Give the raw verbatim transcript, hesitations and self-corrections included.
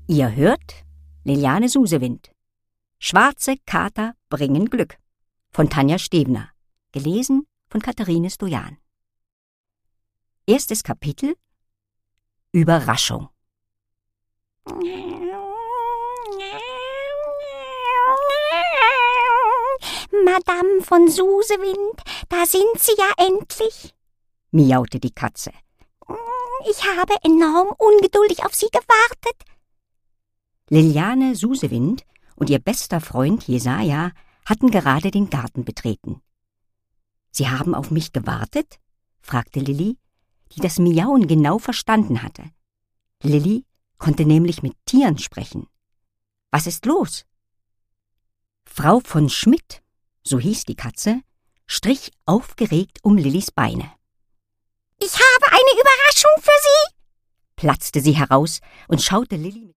Ihr hört Liliane Susewind. Schwarze Kater bringen Glück von Tanja Stebner. Gelesen von Katharine Stojan. Erstes Kapitel: Überraschung. Madame von Susewind, da sind Sie ja endlich, miaute die Katze. Ich habe enorm ungeduldig auf Sie gewartet. Liliane Susewind und ihr bester Freund Jesaja hatten gerade den Garten betreten. »Sie haben auf mich gewartet?« fragte Lilli, die das Miauen genau verstanden hatte. Lilli konnte nämlich mit Tieren sprechen. »Was ist los?« Frau von Schmidt, so hieß die Katze, strich aufgeregt um Lillis Beine. »Ich habe eine Überraschung für Sie«, platzte sie heraus und schaute Lilli